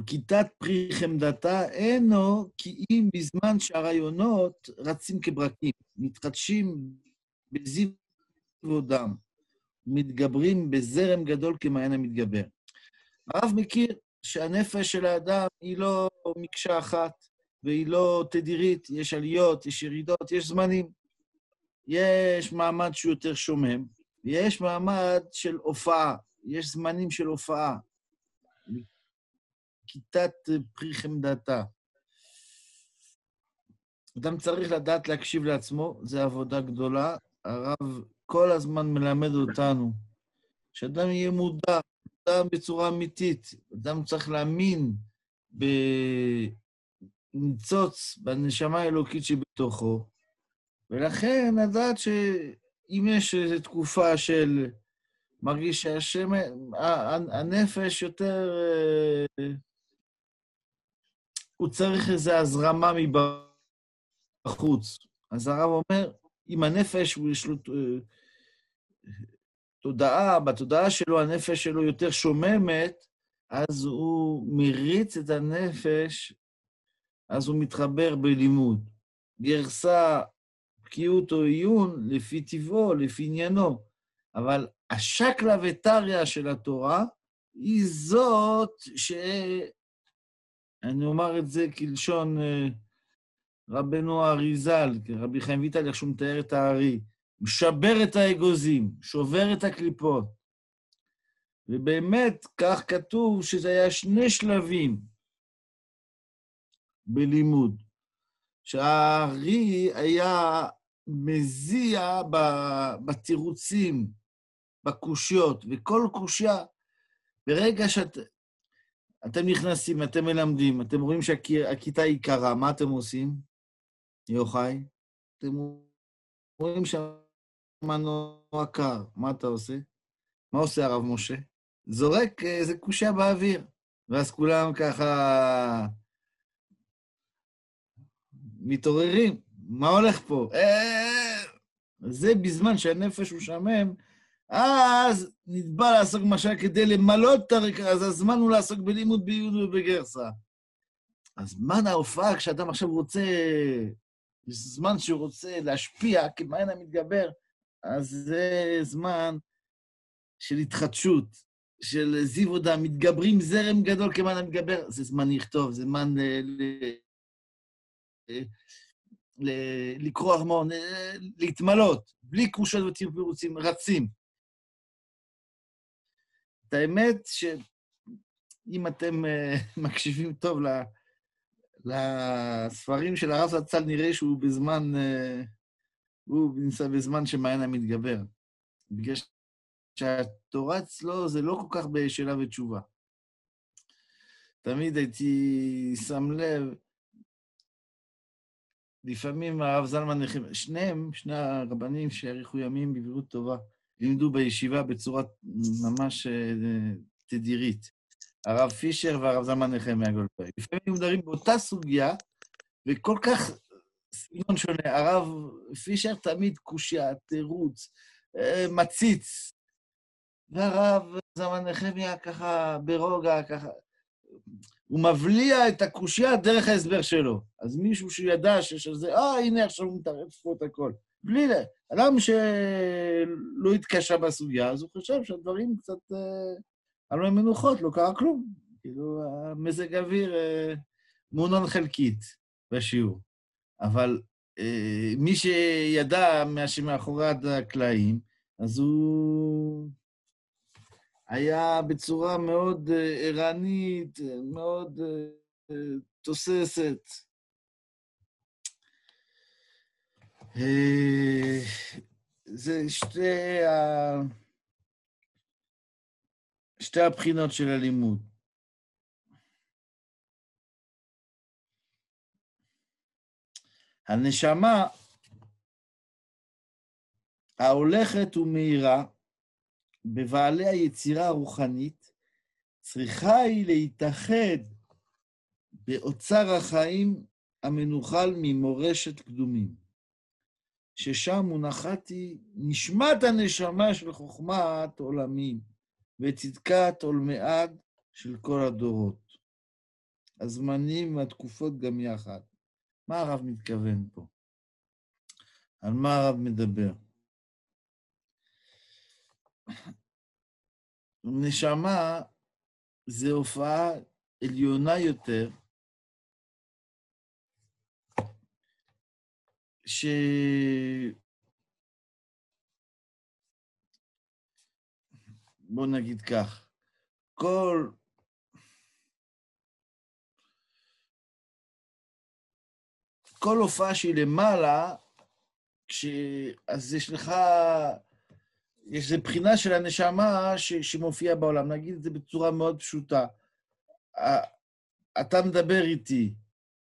ולכיתת פרי חמדתה אינו כי אם בזמן שהרעיונות רצים כברקים, מתחדשים בזיו ודם, מתגברים בזרם גדול כמעיין המתגבר. הרב מכיר שהנפש של האדם היא לא מקשה אחת, והיא לא תדירית, יש עליות, יש ירידות, יש זמנים. יש מעמד שהוא יותר שומם, ויש מעמד של הופעה, יש זמנים של הופעה. כיתת פרי חמדתה. אדם צריך לדעת להקשיב לעצמו, זו עבודה גדולה. הרב כל הזמן מלמד אותנו, שאדם יהיה מודע, בצורה אמיתית. אדם צריך להאמין בניצוץ, בנשמה האלוקית שבתוכו, ולכן לדעת שאם יש איזו תקופה של מרגיש שהשם, הנפש יותר, הוא צריך איזו הזרמה מבחוץ. אז הרב אומר, אם הנפש, יש לו תודעה, בתודעה שלו, הנפש שלו יותר שוממת, אז הוא מריץ את הנפש, אז הוא מתחבר בלימוד. גרסה, בקיאות או עיון, לפי טבעו, לפי עניינו. אבל השקלא וטריא של התורה, היא זאת אני אומר את זה כלשון רבנו אריז"ל, רבי חיים ויטל, איך שהוא מתאר את הארי, משבר את האגוזים, שובר את הקליפות. ובאמת, כך כתוב שזה היה 2 שלבים בלימוד. שהארי היה מזיע בתירוצים, בקושיות, וכל קושיה, ברגע אתם נכנסים, אתם מלמדים, אתם רואים שהכיתה היא קרה, מה אתם עושים? יוחאי? אתם רואים שהמנוע קר, מה אתה עושה? מה עושה הרב משה? זורק איזה קושיה באוויר, ואז כולם ככה מתעוררים, מה הולך פה? זה בזמן שהנפש הוא שמם, אז נתבע לעסוק משל כדי למלות את הרקע, אז הזמן הוא לעסוק בלימוד בעיון ובגרסה. אז זמן ההופעה, כשאדם עכשיו רוצה, זמן שהוא רוצה להשפיע כמעיין המתגבר, אז זה זמן של התחדשות, של זיו ודם, מתגברים זרם גדול כמעיין המתגבר, זה זמן לכתוב, זה זמן לקרוא ארמון, להתמלות, בלי קושות ופירוצים, רצים. את האמת שאם אתם מקשיבים טוב לספרים של הרב זצ"ל, נראה שהוא הוא נמצא בזמן שמעיין המתגבר. בגלל שהתורה אצלו זה לא כל כך בשאלה ותשובה. תמיד הייתי שם לב, לפעמים הרב זלמן נחמיה, שני הרבנים שהאריכו ימים בבריאות טובה, לימדו בישיבה בצורה ממש תדירית. הרב פישר והרב זלמן נחמיה גולדברג. לפעמים הם מדברים באותה סוגיה, וכל כך סגנון שונה. הרב פישר תמיד קושיה, תירוץ, מציץ. והרב זלמן נחמיה ככה ברוגע, ככה. הוא מבליע את הקושיה דרך ההסבר שלו. אז מישהו שידע שזה, הנה עכשיו הוא מתערף פה את הכל. בלי אדם שלא התקשה בסוגיה, אז הוא חושב שהדברים קצת עלו מנוחות, לא קרה כלום. כאילו, מזג אוויר מעונן חלקית בשיעור. אבל מי שידע מאחורי הקלעים, אז הוא היה בצורה מאוד ערנית, מאוד תוססת. זה שתי הבחינות של הלימוד. הנשמה ההולכת ומהירה בבעלי היצירה הרוחנית, צריכה היא להתאחד באוצר החיים המנוחל ממורשת קדומים, ששם מונחת היא נשמת הנשמה של חוכמת עולמים, וצדקת עולמי עד של כל הדורות. הזמנים והתקופות גם יחד. מה הרב מתכוון פה? על מה הרב מדבר? נשמה זה הופעה עליונה יותר, בוא נגיד כך, כל הופעה שהיא למעלה, אז יש לך, יש איזו בחינה של הנשמה שמופיעה בעולם. נגיד את זה בצורה מאוד פשוטה. אתה מדבר איתי.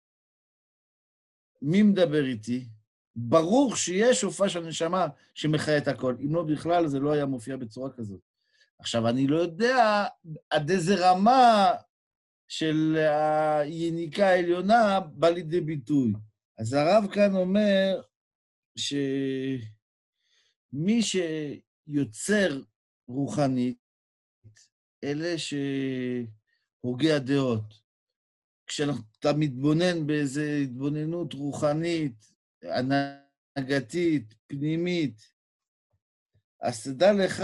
מי מדבר איתי? ברור שיש הופעה של הנשמה שמחיה את הכל. אם לא בכלל, זה לא היה מופיע בצורה כזאת. עכשיו, אני לא יודע עד איזה רמה של היניקה העליונה בא לידי ביטוי. אז הרב כאן אומר שמי שיוצר רוחנית, אלה שהוגי הדעות, כשאתה מתבונן באיזו התבוננות רוחנית, הנהגתית, פנימית, אז תדע לך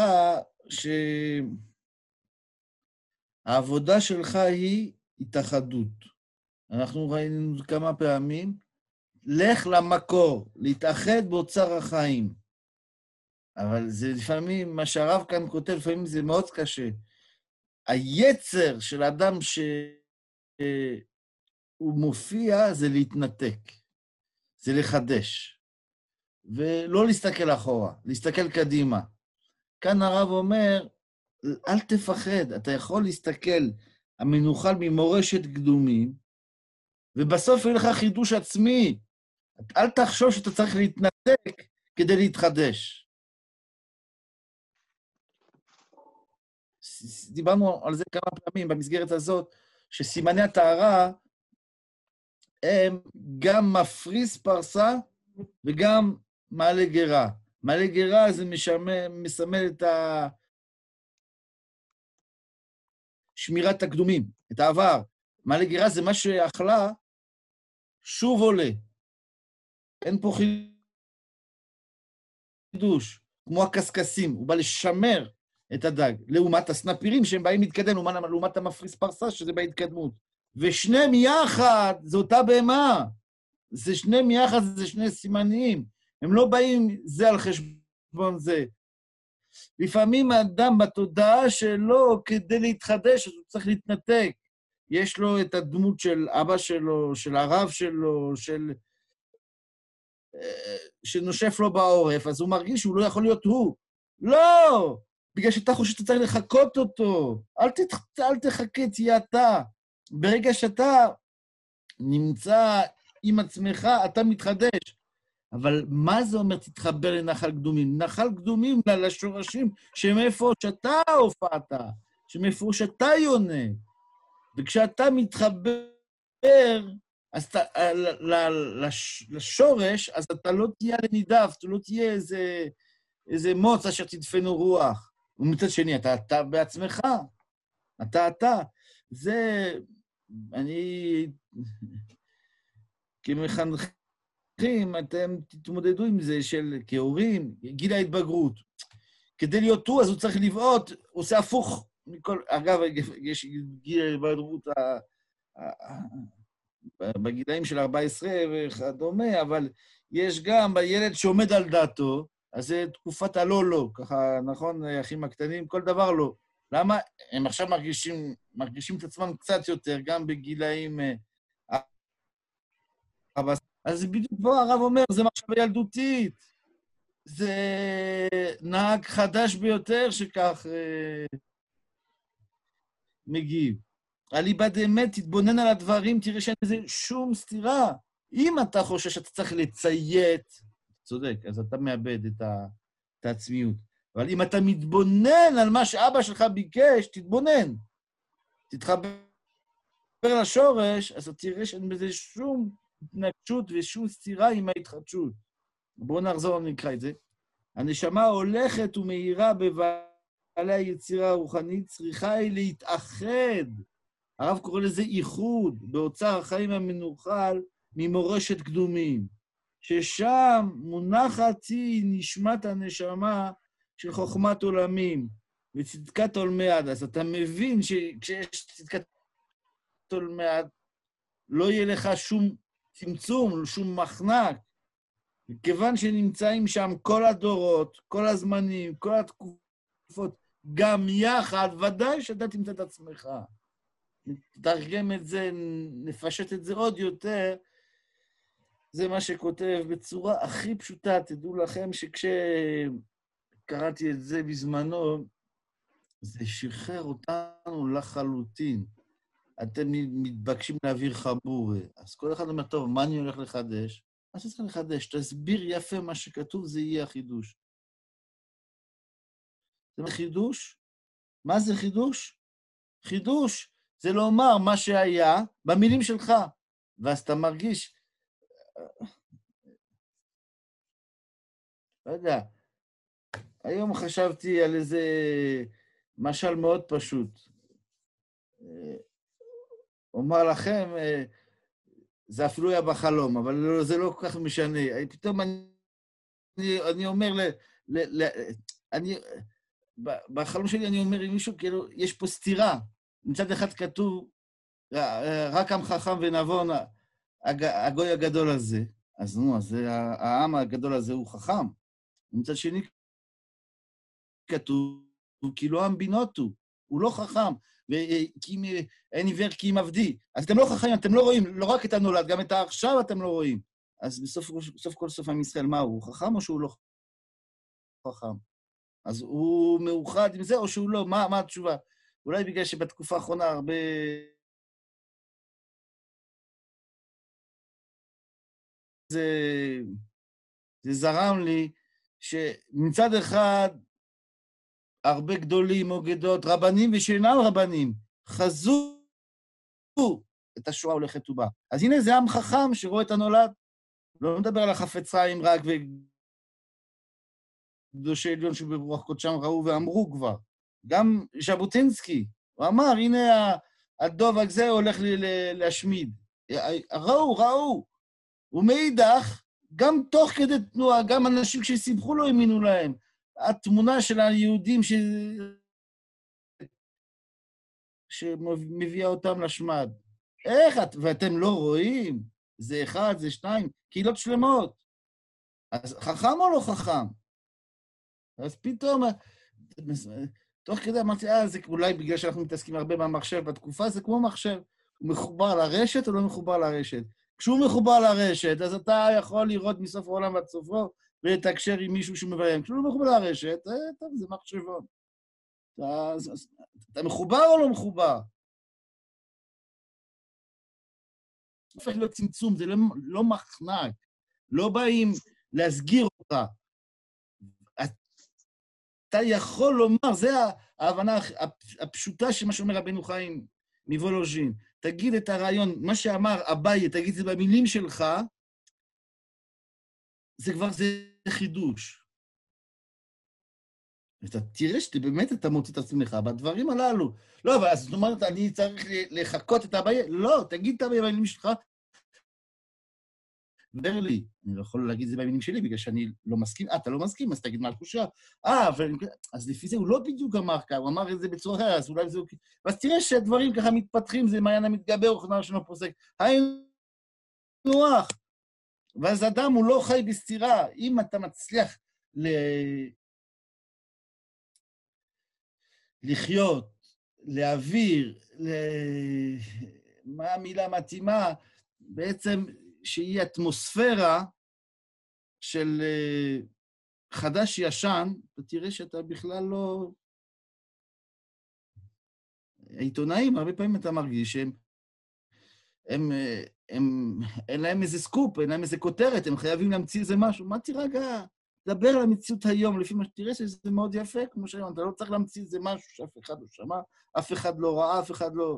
שהעבודה שלך היא התאחדות. אנחנו ראינו כמה פעמים, לך למקור, להתאחד באוצר החיים. אבל זה לפעמים, מה שהרב כאן כותב, לפעמים זה מאוד קשה. היצר של אדם שהוא מופיע זה להתנתק, זה לחדש, ולא להסתכל אחורה, להסתכל קדימה. כאן הרב אומר, אל תפחד, אתה יכול להסתכל המנוחל ממורשת קדומים, ובסוף יהיה לך חידוש עצמי. אל תחשוב שאתה צריך להתנתק כדי להתחדש. דיברנו על זה כמה פעמים במסגרת הזאת, שסימני הטהרה הם גם מפריס פרסה וגם מעלה גרה. מעלה גרה זה מסמל את שמירת הקדומים, את העבר. מעלה גרה זה מה שאכלה, שוב עולה. אין פה חידוש, כמו הקסקסים, הוא בא לשמר את הדג, לעומת הסנפירים שהם באים להתקדם, לעומת המפריס פרסה שזה בהתקדמות. ושניהם יחד, זה אותה בהמה. זה שניהם יחד, זה שני סימנים. הם לא באים זה על חשבון זה. לפעמים האדם בתודעה שלו, כדי להתחדש, הוא צריך להתנתק. יש לו את הדמות של אבא שלו, של הרב שלו, שנושף לו בעורף, אז הוא מרגיש שהוא לא יכול להיות הוא. לא! בגלל שאתה חושב שאתה צריך לחכות אותו. אל תחכה, תהיה אתה. ברגע שאתה נמצא עם עצמך, אתה מתחדש. אבל מה זה אומר תתחבר לנחל קדומים? נחל קדומים לשורשים שמאיפה שאתה הופעת, שמאיפה שאתה יונה. וכשאתה מתחבר אז לשורש, אז אתה לא תהיה לנידף, אתה לא תהיה איזה מוץ אשר תדפנו רוח. ומצד שני, אתה בעצמך. אתה. זה, אני, כמחנכים, אתם תתמודדו עם זה כהורים, גיל ההתבגרות. כדי להיות הוא, אז הוא צריך לבעוט, הוא עושה הפוך. אגב, יש גיל ההתבגרות בגילאים של 14 וכדומה, אבל יש גם בילד שעומד על דעתו, אז זה תקופת הלא-לא, ככה, נכון, האחים הקטנים, כל דבר לא. למה? הם עכשיו מרגישים את עצמם קצת יותר, גם בגילאים... אז בדיוק פה הרב אומר, זה מחשבה ילדותית. זה נהג חדש ביותר שכך מגיב. אליבא דאמת, תתבונן על הדברים, תראה שאין בזה שום סתירה. אם אתה חושב שאתה צריך לציית, צודק, אז אתה מאבד את העצמיות. אבל אם אתה מתבונן על מה שאבא שלך ביקש, תתבונן. תתחבר לשורש, אז אתה תראה שאין בזה שום התנגשות ושום סתירה עם ההתחדשות. בואו נחזור, נקרא את זה. הנשמה הולכת ומהירה בבעלי היצירה הרוחנית, צריכה היא להתאחד הרב קורא לזה ייחוד, באוצר החיים המנוחל ממורשת קדומים, ששם מונחת היא נשמת הנשמה של חוכמת עולמים וצדקת עולמי עד. אז אתה מבין שכשיש צדקת עולמי עד, לא יהיה לך שום צמצום, שום מחנק, כיוון שנמצאים שם כל הדורות, כל הזמנים, כל התקופות, גם יחד, ודאי שאתה תמצא את עצמך. נתרגם את זה, נפשט את זה עוד יותר, זה מה שכותב בצורה הכי פשוטה. תדעו לכם שכשקראתי את זה בזמנו, זה שחרר אותנו לחלוטין. אתם מתבקשים להעביר חבורה. אז כל אחד אומר, טוב, מה אני הולך לחדש? מה שצריך לחדש? תסביר יפה מה שכתוב, זה יהיה החידוש. זה חידוש? מה זה חידוש? חידוש זה לומר מה שהיה במילים שלך. ואז אתה מרגיש, לא יודע, היום חשבתי על איזה משל מאוד פשוט. אומר לכם, זה אפילו היה בחלום, אבל זה לא כל כך משנה. פתאום אני אומר, בחלום שלי אני אומר עם מישהו, כאילו, יש פה סתירה. מצד אחד כתוב, רק עם חכם ונבון, הגוי הגדול הזה. אז נו, אז העם הגדול הזה הוא חכם. ומצד שני כתוב, כאילו עם בינותו, הוא לא חכם. ואין עיוור כי אם עבדי. אז אתם לא חכמים, אתם לא רואים, לא רק את הנולד, גם את העכשיו אתם לא רואים. אז בסוף כל סוף עם ישראל, מה הוא חכם או שהוא לא חכם? אז הוא מאוחד עם זה או שהוא לא? מה התשובה? אולי בגלל שבתקופה האחרונה הרבה... זה זרם לי שמצד אחד הרבה גדולים או גדות, רבנים ושאינם רבנים, חזו את השואה הולכת ובאה. אז הנה זה עם חכם שרואה את הנולד. לא מדבר על החפציים רק וקדושי עליון שברוח קודשם ראו ואמרו כבר. גם ז'בוטינסקי, הוא אמר, הנה הדוב הזה הולך להשמיד. ראו. ומאידך, גם תוך כדי תנועה, גם אנשים כשסיבכו לא האמינו להם. התמונה של היהודים שמביאה אותם לשמד. איך? ואתם לא רואים? זה אחד, זה שניים, קהילות שלמות. אז חכם או לא חכם? אז פתאום, תוך כדי אמרתי, זה אולי בגלל שאנחנו מתעסקים הרבה במחשב בתקופה, זה כמו מחשב. הוא מחובר לרשת או לא מחובר לרשת? כשהוא מחובר לרשת, אז אתה יכול לראות מסוף העולם ועד סופו, ולתקשר עם מישהו שמביים. כשהוא לא מחובר לרשת, טוב, זה מחשבון. אתה מחובר או לא מחובר? הופך להיות צמצום, זה לא מחנק, לא באים להסגיר אותך. אתה יכול לומר, זה ההבנה הפשוטה של מה שאומר רבנו חיים מוולוז'ין. תגיד את הרעיון, מה שאמר אביי, תגיד את זה במילים שלך, זה כבר זה חידוש. אתה תראה שבאמת אתה מוציא את עצמך בדברים הללו. לא, אבל זאת אומרת, אני צריך לחכות את אביי, לא, תגיד את אביי במילים שלך, דבר לי, אני לא יכול להגיד את זה במילים שלי, בגלל שאני לא מסכים, אתה לא מסכים, אז תגיד מה התחושה. אז לפי זה הוא לא בדיוק אמר ככה, הוא אמר את זה בצורה אחרת, אז אולי זה... ואז תראה שהדברים ככה מתפתחים, זה מעיין המתגבר, או חנר שלא פוסק. נוח. ואז אדם הוא לא חי בסתירה. אם אתה מצליח לחיות, להעביר, מה המילה מתאימה, בעצם שהיא אטמוספירה של חדש-ישן, ותראה שאתה בכלל לא... העיתונאים, הרבה פעמים אתה מרגיש שהם אין להם איזה סקופ, אין להם איזה כותרת, הם חייבים להמציא איזה משהו. מה תירגע? דבר על המציאות היום, לפי מה שתראה שזה מאוד יפה, כמו שהיום, אתה לא צריך להמציא איזה משהו שאף אחד לא שמע, אף אחד לא ראה, אף אחד לא...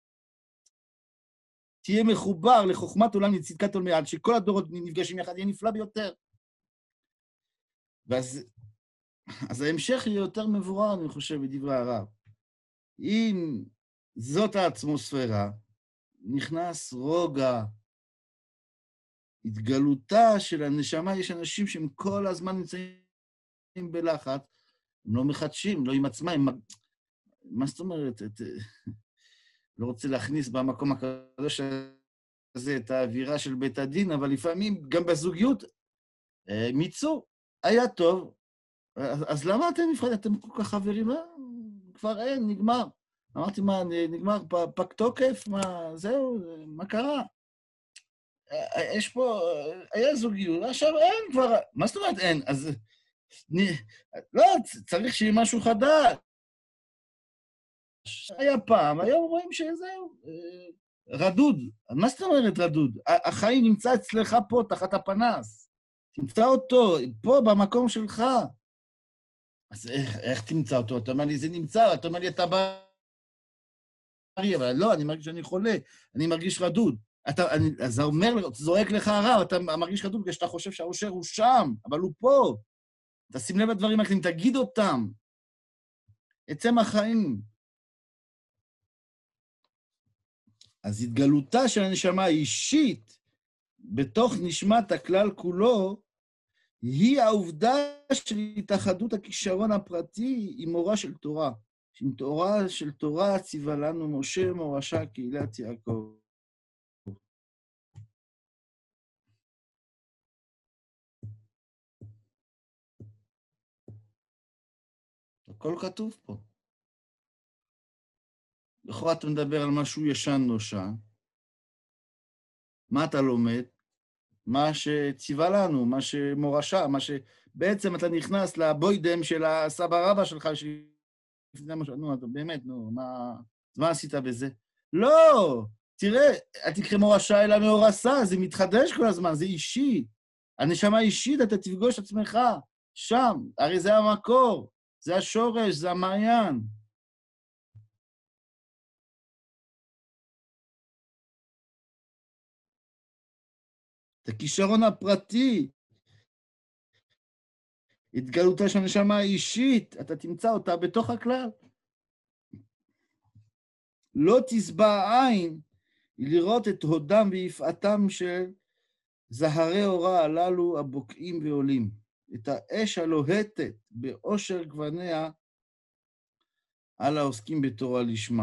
תהיה מחובר לחוכמת עולם לצדקת עולמי עד, שכל הדורות נפגשים יחד, יהיה נפלא ביותר. אז ההמשך יהיה יותר מבורר, אני חושב, בדברי הרב. אם זאת האטמוספירה, נכנס רוגע, התגלותה של הנשמה. יש אנשים שהם כל הזמן נמצאים בלחץ, הם לא מחדשים, לא עם עצמם, מה זאת אומרת? לא רוצה להכניס במקום הקדוש הזה את האווירה של בית הדין, אבל לפעמים גם בזוגיות מיצו, היה טוב, אז למה אתם נפרדים? אתם כל כך חברים? כבר אין, נגמר. אמרתי, מה, נגמר פג תוקף? מה, זהו, מה קרה? יש פה, היה זוגיות, עכשיו אין כבר, מה זאת אומרת אין? אז לא, צריך שיהיה משהו חדש. היה פעם, היום רואים שזהו, רדוד. מה זאת אומרת רדוד? החיים נמצא אצלך פה, תחת הפנס. תמצא אותו, פה, במקום שלך. אז איך תמצא אותו? אתה אומר לי, זה נמצא, אתה אומר לי, אתה בריא, אבל לא, אני מרגיש שאני חולה, אני מרגיש רדוד. אז זה אומר, זורק לך הרע, אתה מרגיש רדוד כשאתה חושב שהאושר הוא שם, אבל הוא פה. תשים לב לדברים האחרים, תגיד אותם. עצם החיים. אז התגלותה של הנשמה האישית בתוך נשמת הכלל כולו, היא העובדה של התאחדות הכישרון הפרטי עם מורה של תורה. עם תורה של תורה ציווה לנו משה מורשה קהילת יעקב. הכל כתוב פה. לכאורה אתה מדבר על משהו ישן נושן. מה אתה לומד? מה שציווה לנו, מה שמורשה, מה שבעצם אתה נכנס לבוידם של הסבא רבא שלך, נו, אתה באמת, נו, מה עשית בזה? לא! תראה, אל תקרא מורשה אלא מאורסה, זה מתחדש כל הזמן, זה אישי. הנשמה אישית, אתה תפגוש את עצמך שם, הרי זה המקור, זה השורש, זה המעיין. את הכישרון הפרטי, התגלותה של הנשמה האישית, אתה תמצא אותה בתוך הכלל. לא תשבע עין לראות את הודם ויפעתם של זהרי אורה הללו הבוקעים ועולים, את האש הלוהטת באושר גווניה על העוסקים בתורה לשמה.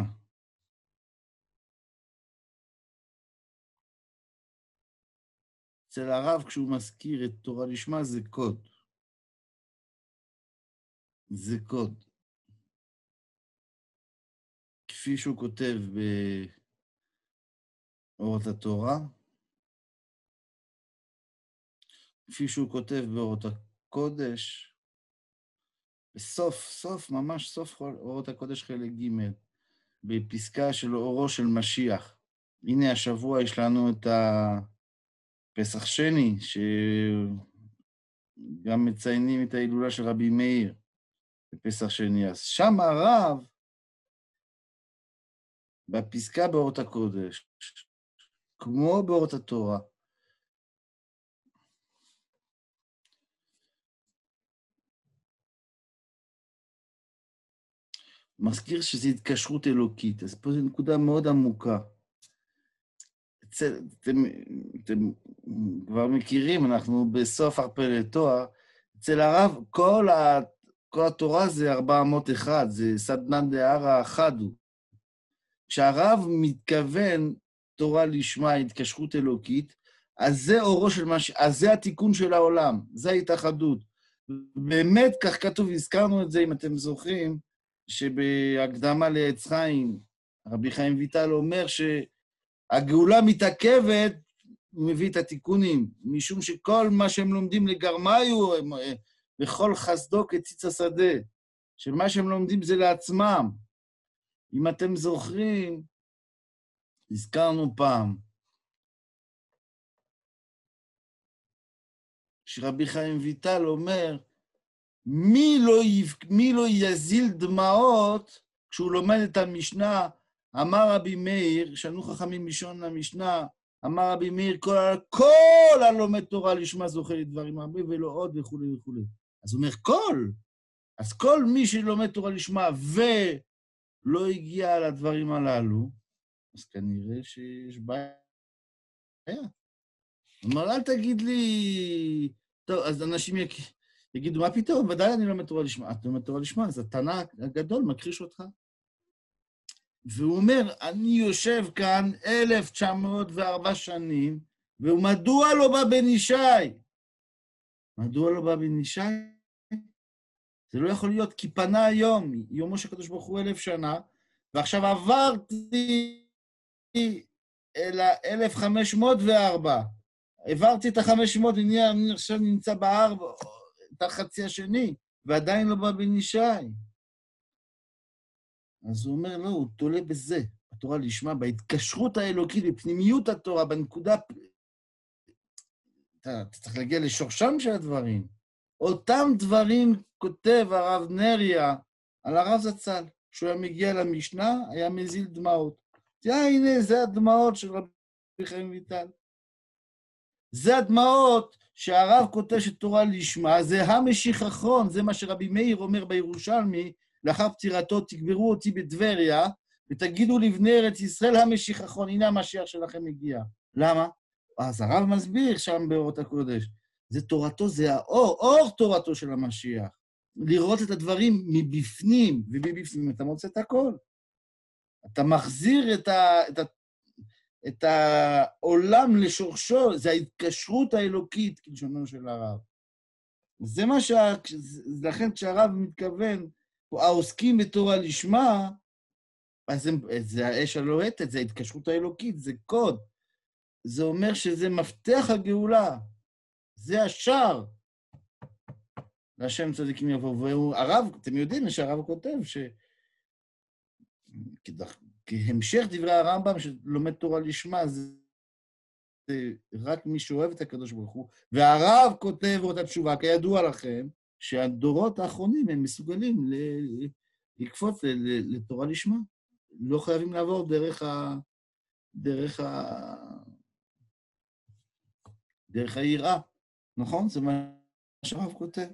אצל הרב כשהוא מזכיר את תורה לשמה זה קוד. זה קוד. כפי שהוא כותב באורות התורה, כפי שהוא כותב באורות הקודש, בסוף, ממש סוף אורות הקודש חלק ג', בפסקה של אורו של משיח. הנה השבוע יש לנו את הפסח שני, שגם מציינים את ההילולה של רבי מאיר בפסח שני. אז שם הרב, בפסקה באורות הקודש, כמו באורות התורה, מזכיר שזו התקשרות אלוקית, אז פה זו נקודה מאוד עמוקה. אתם כבר מכירים, אנחנו בסוף הרפא לתואר, אצל הרב כל התורה זה 401, זה סדנן דהרה אחד הוא. כשהרב מתכוון תורה לשמה, התקשרות אלוקית, אז זה אורו של אז זה התיקון של העולם, זה ההתאחדות. באמת, כך כתוב, הזכרנו את זה, אם אתם זוכרים, שבהקדמה לעץ חיים, רבי חיים ויטל אומר שהגאולה מתעכבת, הוא מביא את התיקונים, משום שכל מה שהם לומדים לגרמיו, בכל חסדו כציץ השדה, שמה שהם לומדים זה לעצמם. אם אתם זוכרים, הזכרנו פעם, שרבי חיים ויטל אומר, מי לא יזיל דמעות כשהוא לומד את המשנה, אמר רבי מאיר, שנו חכמים לישון למשנה, אמר רבי מאיר, כל הלומד תורה לשמה זוכה לדברים הרבה ולא עוד וכו' וכו'. אז הוא אומר, אז כל מי שלומד תורה לשמה לא הגיע לדברים הללו, אז כנראה שיש בעיה. כלומר, אל תגיד לי... טוב, אז אנשים יגידו, מה פתאום? ודאי אני לומד תורה לשמה. את לומד תורה לשמה, אז התנא הגדול מכחיש אותך. והוא אומר, אני יושב כאן 1904 שנים, ומדוע לא בא בן ישי? מדוע לא בא בן ישי? זה לא יכול להיות, כי פנה היום, יומו של הקדוש ברוך הוא 1000 שנה, ועכשיו עברתי אל ה-1504. עברתי את ה-500, אני עכשיו נמצא בארבע, את החצי השני, ועדיין לא בא בן ישי. אז הוא אומר, לא, הוא תולה בזה, התורה לשמה, בהתקשרות האלוקית, בפנימיות התורה, בנקודה... אתה צריך להגיע לשורשם של הדברים. אותם דברים כותב הרב נריה על הרב זצ"ל. כשהוא היה מגיע למשנה, היה מזיל דמעות. הנה, זה הדמעות של רבי חיים ויטל. זה הדמעות שהרב כותב שתורה לשמה, זה המשיחכון, זה מה שרבי מאיר אומר בירושלמי, לאחר פטירתו, תגברו אותי בטבריה, ותגידו לבני ארץ ישראל המשיחכון, הנה המשיח שלכם הגיע. למה? אז הרב מסביר שם באורות הקודש, זה תורתו, זה האור, אור תורתו של המשיח. לראות את הדברים מבפנים, ומבפנים אתה מוצא את הכל. אתה מחזיר את העולם לשורשו, זה ההתקשרות האלוקית, כלשונו של הרב. זה מה לכן כשהרב מתכוון, העוסקים בתורה לשמה, אז זה האש הלוהטת, זה ההתקשרות האלוקית, זה קוד. זה אומר שזה מפתח הגאולה, זה השער. להשם צדיקים יבוא, והרב, אתם יודעים שהרב כותב כהמשך דברי הרמב"ם שלומד תורה לשמה, זה רק מי שאוהב את הקדוש ברוך הוא, והרב כותב אותה תשובה, כידוע לכם, שהדורות האחרונים הם מסוגלים לקפוץ לתורה לשמה. לא חייבים לעבור דרך היראה, נכון? זה מה שהרב כותב.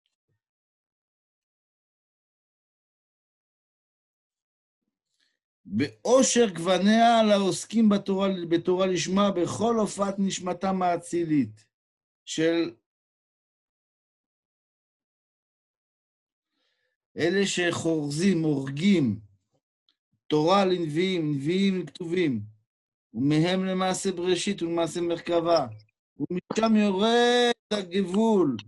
באושר גווניה לעוסקים בתורה לשמה, בכל הופעת נשמתם האצילית, של אלה שחורזים, הורגים, תורה לנביאים, נביאים לכתובים, ומהם למעשה בראשית ולמעשה מרכבה, ומשם יורד הגבול,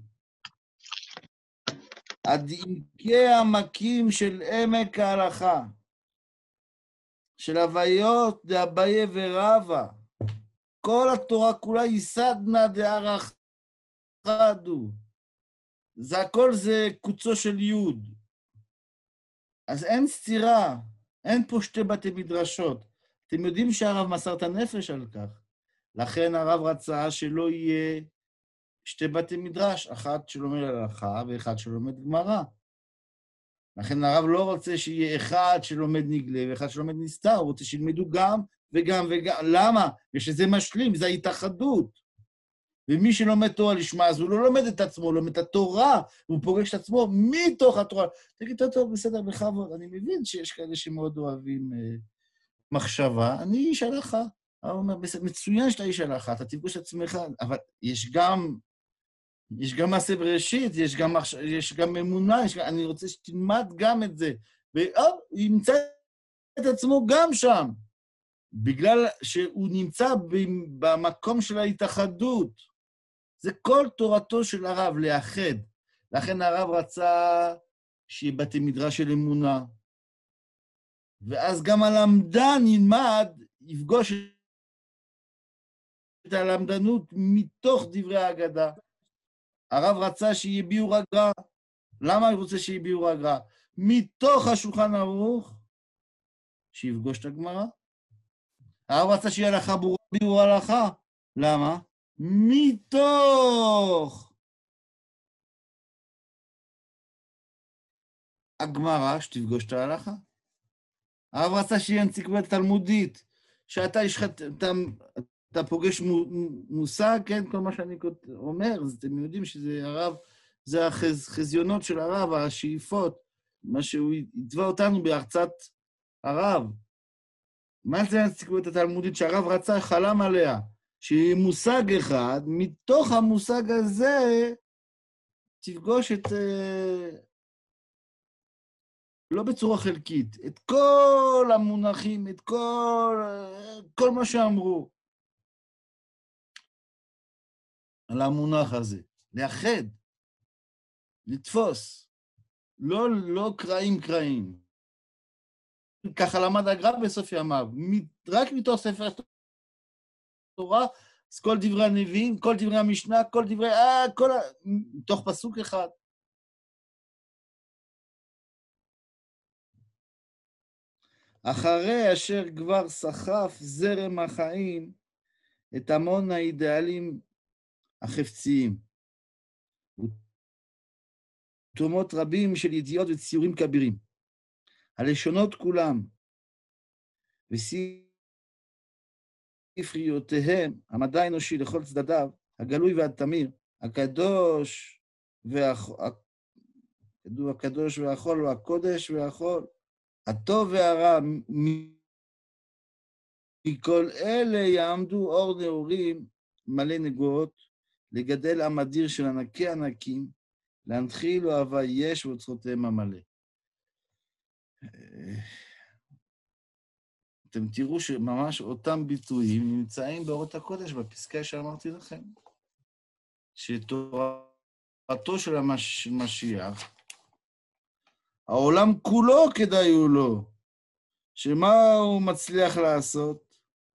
עד עמקי המקים של עמק ההלכה, של הוויות דאביי ורבא. כל התורה כולה יסדנא דערחדו. זה הכל זה קוצו של יוד. אז אין סתירה, אין פה שתי בתי מדרשות. אתם יודעים שהרב מסר את הנפש על כך. לכן הרב רצה שלא יהיה שתי בתי מדרש, אחת שלומד הלכה ואחד שלומד גמרא. לכן הרב לא רוצה שיהיה אחד שלומד נגלה ואחד שלומד נסתר, הוא רוצה שילמדו גם וגם וגם. למה? ושזה משלים, זה ההתאחדות. ומי שלומד תורה לשמה, אז הוא לא לומד את עצמו, הוא לומד את התורה, הוא פוגש את עצמו מתוך התורה. תגיד, טוב, בסדר, בכבוד, אני מבין שיש כאלה שמאוד אוהבים מחשבה, אני איש הלכה. הוא אומר, מצוין שאתה איש הלכה, אתה תפגוש את עצמך, אבל יש גם מעשה בראשית, יש גם אמונה, אני רוצה שתלמד גם את זה. והוא ימצא את עצמו גם שם, בגלל שהוא נמצא במקום של ההתאחדות. זה כל תורתו של הרב, לאחד. לכן הרב רצה שיהיה בתי מדרש של אמונה. ואז גם הלמדן ילמד, יפגוש את הלמדנות מתוך דברי ההגדה. הרב רצה שיהיה ביאור הגר"א. למה הוא רוצה שיהיה ביאור הגר"א? מתוך השולחן ערוך, שיפגוש את הגמרא. הרב רצה שיהיה הלכה ברורה ביאור הלכה. למה? מתוך הגמרא, שתפגוש את ההלכה. הרב רצה שיהיה אנציקלופדיה תלמודית, שאתה אתה פוגש מושג, כן, כל מה שאני אומר, אז אתם יודעים שזה הרב, זה החזיונות של הרב, השאיפות, מה שהוא יתבע אותנו בהרצאת הרב, מה זה הסיכוי התלמודית שהרב רצה, חלם עליה, שהיא מושג אחד, מתוך המושג הזה תפגוש את, לא בצורה חלקית, את כל המונחים, את כל מה שאמרו על המונח הזה. לאחד, לתפוס, לא קרעים. ככה למד הגר"א בסוף ימיו, רק מתוך ספר התורה, אז כל דברי הנביאים, כל דברי המשנה, כל דברי, מתוך פסוק אחד. אחרי אשר כבר סחף זרם החיים את המון האידיאלים החפציים, ותרומות רבים של ידיעות וציורים כבירים, הלשונות כולם, וספריותיהם, המדע האנושי לכל צדדיו, הגלוי והתמיר, הקדוש והחול, והקודש והחול, הטוב והרע, מכל אלה יעמדו אור נעורים מלא נגועות, לגדל עם אדיר של ענקי ענקים, להנחיל אוהבה יש ואוצרותיהם המלא. אתם תראו שממש אותם ביטויים נמצאים באורות הקודש, בפסקה שאמרתי לכם, שתורתו של המשיח, העולם כולו כדאי הוא לו, שמה הוא מצליח לעשות?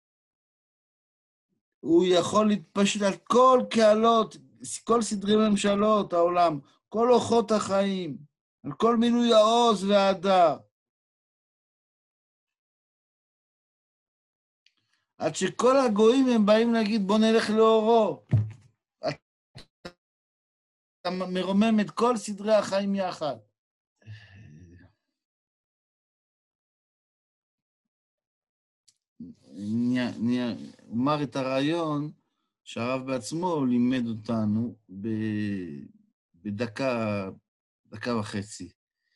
הוא יכול להתפשט על כל קהלות, כל סדרי ממשלות העולם, כל אורחות החיים, על כל מילוי העוז וההדר. עד שכל הגויים הם באים להגיד, בוא נלך לאורו. אתה מרומם את כל סדרי החיים יחד. אומר את הרעיון שהרב בעצמו לימד אותנו בדקה וחצי.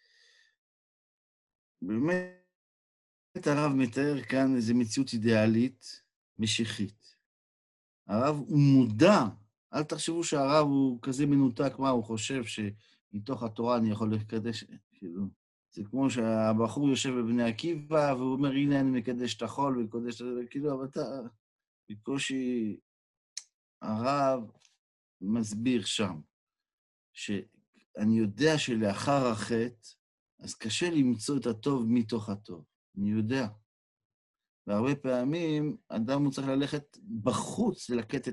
באמת הרב מתאר כאן איזו מציאות אידיאלית, משיחית. הרב הוא מודע, אל תחשבו שהרב הוא כזה מנותק, מה הוא חושב שמתוך התורה אני יכול לקדש, כאילו, זה כמו שהבחור יושב בבני עקיבא, והוא אומר, הנה אני מקדש את החול, וקודש, כאילו, אבל אתה, בקושי, הרב מסביר שם, שאני יודע שלאחר החטא, אז קשה למצוא את הטוב מתוך הטוב, אני יודע. והרבה פעמים, אדם הוא צריך ללכת בחוץ ללקט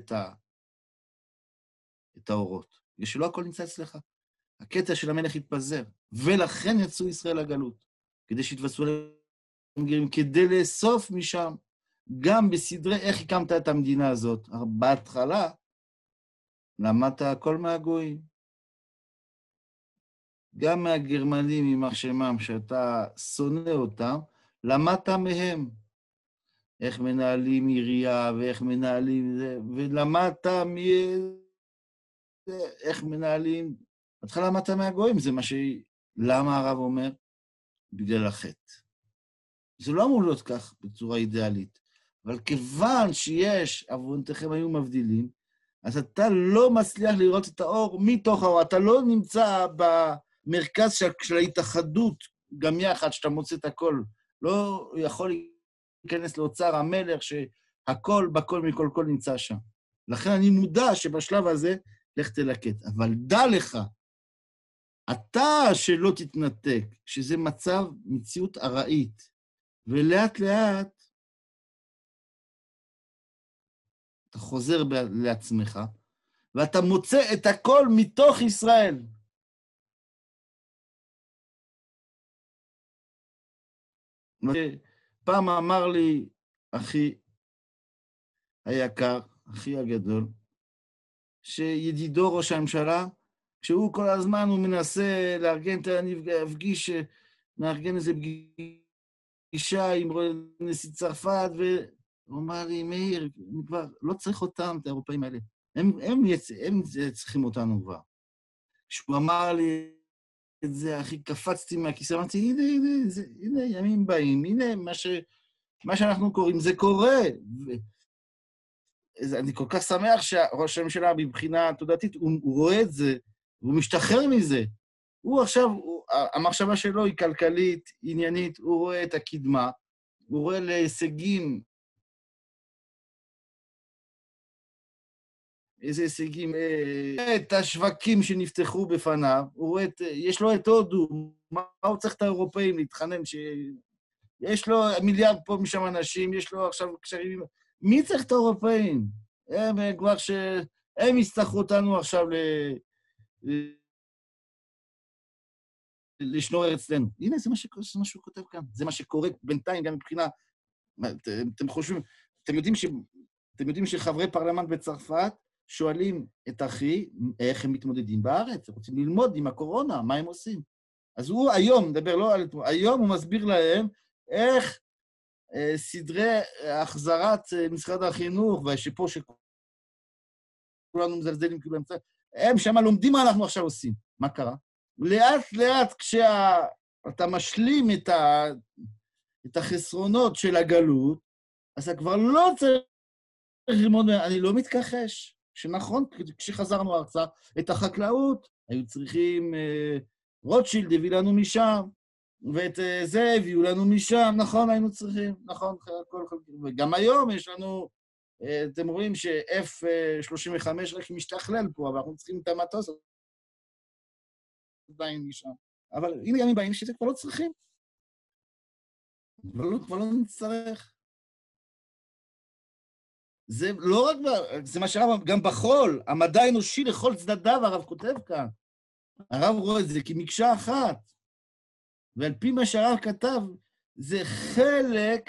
את האורות, ושלא הכל נמצא אצלך. הקטע של המלך התפזר, ולכן יצאו ישראל לגלות, כדי שיתווספו להם גרים, כדי לאסוף משם, גם בסדרי איך הקמת את המדינה הזאת. בהתחלה, למדת הכל מהגויים. גם מהגרמנים, יימח שמם, שאתה שונא אותם, למדת מהם. איך מנהלים עירייה, ואיך מנהלים זה, ולמדת איך מנהלים, התחלה למדת מהגויים, זה מה למה הרב אומר? בגלל החטא. זה לא אמור להיות כך בצורה אידיאלית, אבל כיוון שיש, עוונותיכם היו מבדילים, אז אתה לא מצליח לראות את האור מתוך האור, אתה לא נמצא במרכז של ההתאחדות, גם יחד, שאתה מוצא את הכל, לא יכול להיכנס לאוצר המלך, שהכל בכל מכל כל נמצא שם. לכן אני מודע שבשלב הזה, לך תלקט. אבל דע לך, אתה שלא תתנתק, שזה מצב, מציאות ארעית, ולאט לאט אתה חוזר לעצמך, ואתה מוצא את הכל מתוך ישראל. פעם אמר לי אחי היקר, אחי הגדול, שידידו ראש הממשלה, כשהוא כל הזמן הוא מנסה לארגן, מארגן איזה פגישה עם נשיא צרפת, והוא אמר לי, מאיר, אני כבר לא צריך אותם, את האירופאים האלה. הם צריכים אותנו כבר. כשהוא אמר לי, את זה, אחי, קפצתי מהכיסא, אמרתי, הנה, הנה, הנה, ימים באים, הנה, מה שאנחנו קוראים, זה קורה. אני כל כך שמח שראש הממשלה מבחינה תודעתית, הוא רואה את זה, והוא משתחרר מזה. הוא עכשיו, המחשבה שלו היא כלכלית, עניינית, הוא רואה את הקדמה, הוא רואה להישגים, איזה הישגים, את השווקים שנפתחו בפניו, הוא רואה יש לו את הודו, מה הוא צריך את האירופאים להתחנן, יש לו מיליארד פה משם אנשים, יש לו עכשיו קשרים, מי צריך את האירופאים? הם כבר הם יצטרכו אותנו עכשיו לשנורר אצלנו. הנה, זה מה שהוא כותב כאן, זה מה שקורה בינתיים גם מבחינה, אתם חושבים, אתם יודעים שחברי פרלמנט בצרפת שואלים את אחי איך הם מתמודדים בארץ, הם רוצים ללמוד עם הקורונה, מה הם עושים. אז הוא היום, מדבר לא על אתמול, היום הוא מסביר להם איך סדרי החזרת משרד החינוך, והשפה שכולנו מזלזלים כאילו אמצע, הם שמה לומדים מה אנחנו עכשיו עושים. מה קרה? לאט לאט כשאתה משלים את החסרונות של הגלות, אז אתה כבר לא צריך ללמוד, אני לא מתכחש, שנכון, כשחזרנו ארצה, את החקלאות, היו צריכים, רוטשילד הביא לנו משם, ואת זה הביאו לנו משם, נכון, היינו צריכים, נכון, וגם היום יש לנו, אתם רואים ש-F-35 רק משתכלל פה, אבל אנחנו צריכים את המטוס עדיין משם. אבל הנה ימים באים שזה כבר לא צריכים. כבר לא נצטרך. זה לא רק, זה מה שהרב, גם בחול, המדע האנושי לכל צדדיו, הרב כותב כאן. הרב רואה את זה כמקשה אחת. ועל פי מה שהרב כתב, זה חלק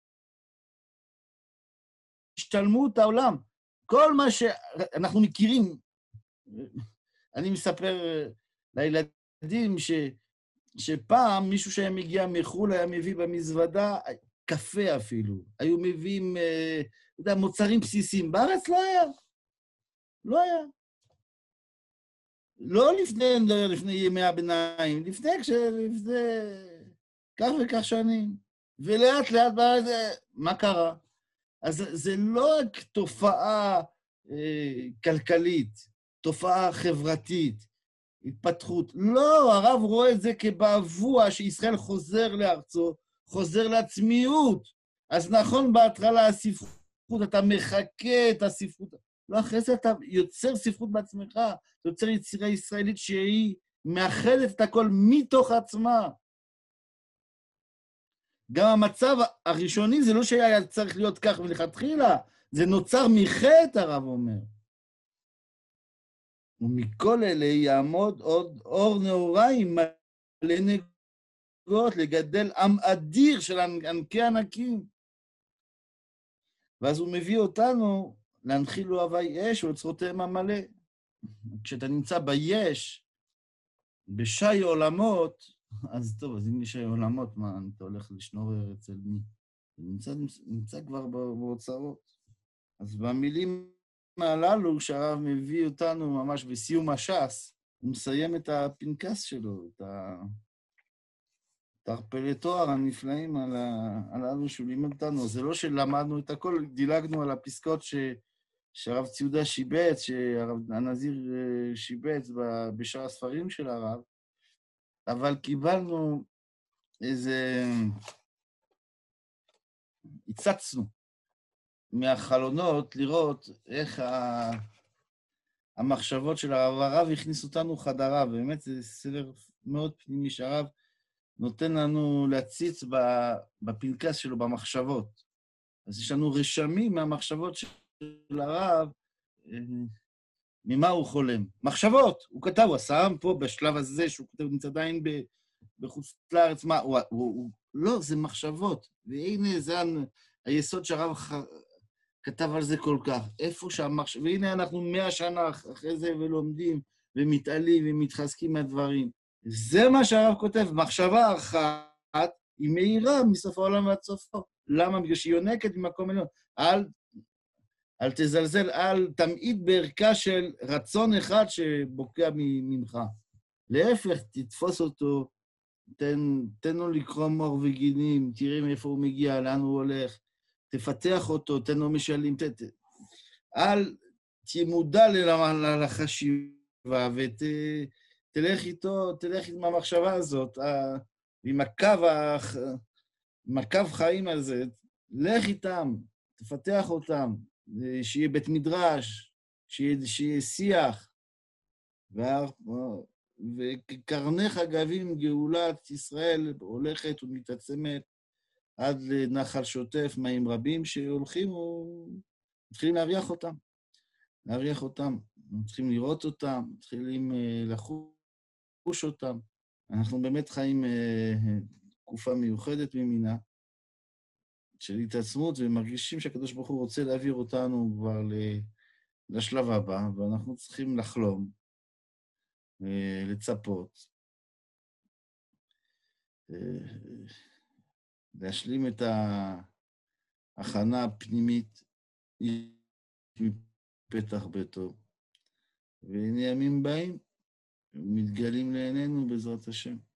מהשתלמות העולם. כל מה שאנחנו מכירים, אני מספר לילדים שפעם מישהו שהיה מגיע מחול היה מביא במזוודה, קפה אפילו, היו מביאים, מוצרים בסיסיים. בארץ לא היה. לא היה. לא לפני ימי הביניים, לפני כך וכך שנים. ולאט לאט, מה קרה? אז זה לא רק תופעה כלכלית, תופעה חברתית, התפתחות. לא, הרב רואה את זה כבעבוע שישראל חוזר לארצו, חוזר לעצמיות. אז נכון, בהתחלה הספרות, אתה מחכה את הספרות. לא, אחרי זה אתה יוצר ספרות בעצמך, אתה יוצר יצירה ישראלית שהיא מאחדת את הכל מתוך עצמה. גם המצב הראשוני זה לא שהיה צריך להיות כך מלכתחילה, זה נוצר מחטא, הרב אומר. ומכל אלה יעמוד עוד אור נעוריים מלא נגות, לגדל עם אדיר של ענקי ענקים. ואז הוא מביא אותנו להנחיל לו הווי אש ואוצרותיהם המלא. כשאתה נמצא ביש, בשי עולמות, אז טוב, אז אם יש שי עולמות, מה, אתה הולך לשנורר אצל מי? נמצא כבר באוצרות. אז במילים הללו, כשהרב מביא אותנו ממש בסיום הש"ס, הוא מסיים את הפנקס שלו, את תרפלי תואר הנפלאים הללו שהוא לימד אותנו. זה לא שלמדנו את הכל, דילגנו על הפסקות שהרב ציודה שיבץ, שהרב הנזיר שיבץ בשאר הספרים של הרב, אבל קיבלנו איזה... הצצנו מהחלונות לראות איך המחשבות של הרב. הרב הכניס אותנו חדרה, באמת זה סדר מאוד פנימי שהרב נותן לנו להציץ בפנקס שלו, במחשבות. אז יש לנו רשמים מהמחשבות של הרב, ממה הוא חולם. מחשבות, הוא כתב, הוא עשה פה בשלב הזה, שהוא כותב, נמצא עדיין בחוץ לארץ, מה, לא, זה מחשבות. והנה, זה היסוד שהרב כתב על זה כל כך. איפה שהמחשבות, והנה אנחנו 100 שנה אחרי זה ולומדים, ומתעלים ומתחזקים מהדברים. זה מה שהרב כותב, מחשבה אחת, היא מהירה מסוף העולם ועד סופו. למה? בגלל שהיא יונקת ממקום עליון. אל תזלזל, אל תמעיט בערכה של רצון אחד שבוקע ממך. להפך, תתפוס אותו, תן לו לקרוא מור וגילים, תראה מאיפה הוא מגיע, לאן הוא הולך, תפתח אותו, תן לו משלים, אל תהיה מודע לחשיבה, ותלך איתו, תלך עם המחשבה הזאת, עם הקו חיים הזה, לך איתם, תפתח אותם, שיהיה בית מדרש, שיהיה שיח, וקרנך גבים גאולת ישראל הולכת ומתעצמת עד לנחל שוטף, מים רבים שהולכים מתחילים להריח אותם, צריכים לראות אותם, מתחילים לחוש אותם. אנחנו באמת חיים תקופה מיוחדת ממינה של התעצמות, ומרגישים שהקדוש ברוך הוא רוצה להעביר אותנו כבר לשלב הבא, ואנחנו צריכים לחלום, לצפות, להשלים את ההכנה הפנימית מפתח ביתו. והנה ימים באים, מתגלים לעינינו בעזרת השם.